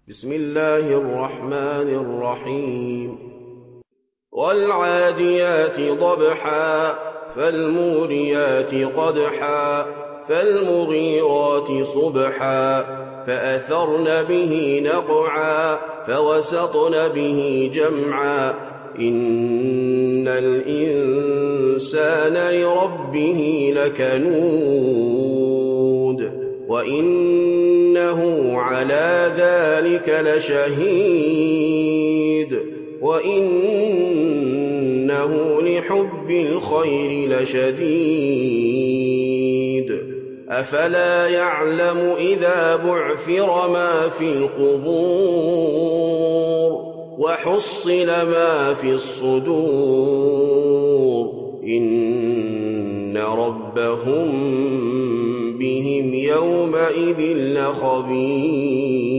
بسم الله الرحمن الرحيم والعاديات ضبحا فالموريات قدحا فالمغيرات صبحا فأثرن به نقعا فوسطن به جمعا إن الإنسان لربه لكنود وإنه على ذلك لشهيد وإنه لحب الخير لشديد أفلا يعلم إذا بعثر ما في القبور وحصل ما في الصدور إن ربهم بهم يومئذ لخبير